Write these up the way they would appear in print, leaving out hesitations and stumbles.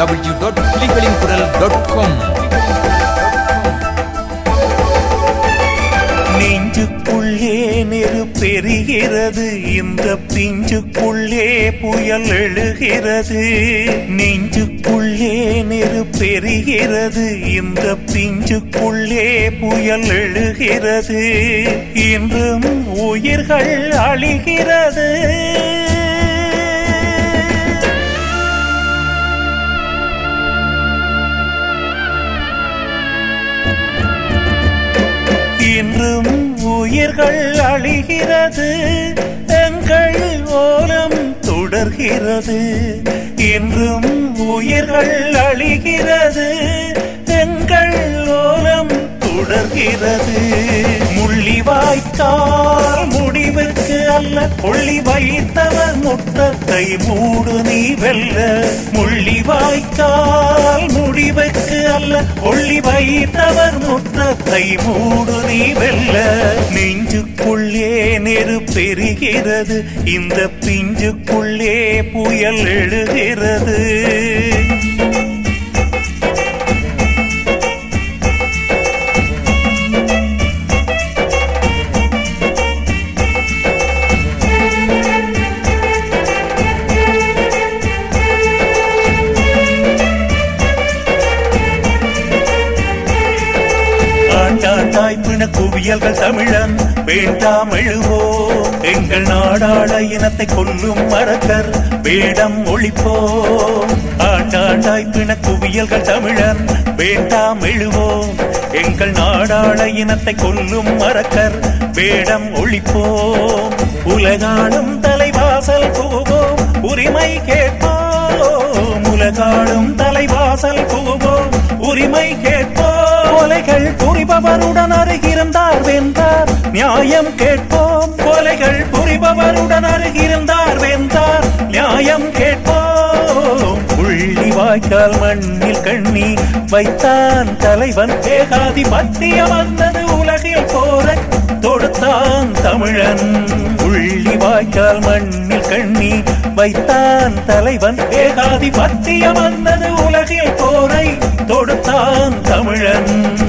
www.புலிகளின்குரல்.com. நெஞ்சுக்குள்ளே நெருப்பெறுகிறது, இந்த பிஞ்சுக்குள்ளே புயல் எழுகிறது. நெஞ்சுக்குள்ளே நெருப்பெறுகிறது, இந்த பிஞ்சுக்குள்ளே புயல் எழுகிறது. இன்றும் உயிர்கள் அழிகிறது. இன்றும் உயிர்கள் அழிகிறது, எங்கள் ஓலம் தொடர்கிறது. இன்றும் உயிர்கள் அழிகிறது, எங்கள் ஓலம் தொடர்கிறது. முள்ளிவாய்க்கால் முடிவுக்கு அல்ல, கொள்ளி வைத்தவர் முற்றத்தை மூடு நீ வெல்ல. முள்ளிவாய்க்கால் முடிவுக்கு அல்ல, கொள்ளி வைத்தவர் முற்றத்தை மூடு நீ வெல்ல. நெஞ்சுக்குள்ளே நெருப்பெறுகிறது, இந்த பிஞ்சுக்குள்ளே புயல் எழுகிறது. குவியல்கள் தமிழன் வேண்டாம் எழுவோ, எங்கள் நாடாள இனத்தை கொல்லும் மறக்கர் வேடம் ஒழிப்போ. ஆண்டாண்டாய் பிண குவியல்கள் தமிழன் வேண்டாம் எழுவோ, எங்கள் நாடாள இனத்தை கொல்லும் மறக்கர் வேடம் ஒழிப்போ. உலகாளும் தலைவாசல் போவோம், உரிமை கேட்போம். உலகாளும் தலைவாசல் போவோம், உரிமை கேட்போம். கொலைகள் புரிபவருடன் அருகிருந்தார் வென்றார், நியாயம் கேட்போம். கொலைகள் புரிபவருடன் அருகிருந்தார் வென்றார், நியாயம் கேட்போம். முள்ளிவாய்க்கால் மண்ணில் கண்ணி வைத்தான் தலைவன், ஏகாதிபத்தியம் வந்தது உலகில் போரை தொடுத்தான் தமிழன். முள்ளிவாய்க்கால் மண்ணில் கண்ணி வைத்தான் தலைவன், ஏகாதிபத்தியம் வந்தது உலகில் போரை தொடுத்தான் தமிழன்.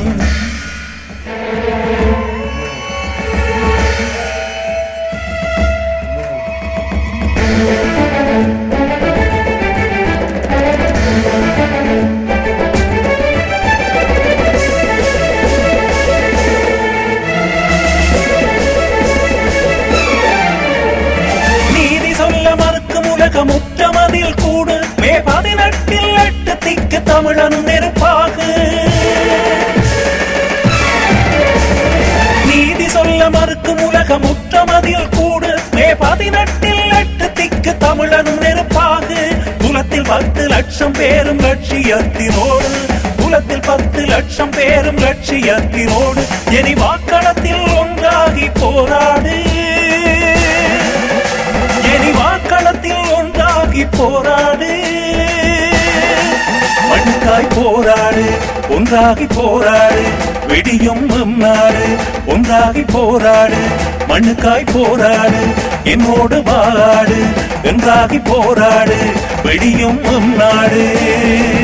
முற்றமதில் கூடு மே 18 8 திக்கு தமிழன் நெருப்பாகு. நீதி சொல்ல மறுக்கும் உலக முற்றமதில் கூடு மே 18 8 திக்கு தமிழன் நெருப்பாகு. குலத்தில் 10 லட்சம் பேரும் லட்சியத்தினோடு, குலத்தில் 10 லட்சம் பேரும் லட்சியத்தினோடு, இனி வாக்களத்தில் ஒன்றாகி போராடு. இனி வாக்களத்தில் ஒன்றாகி போராடு. மண்ணுக்காய் போராடு, ஒன்றாகி போராடு. வெடியும் நாடு ஒன்றாகி போராடு. மண்ணுக்காய் போராடு, என்னோடு வாடு. ஒன்றாகி போராடு, வெடியும் நாடு.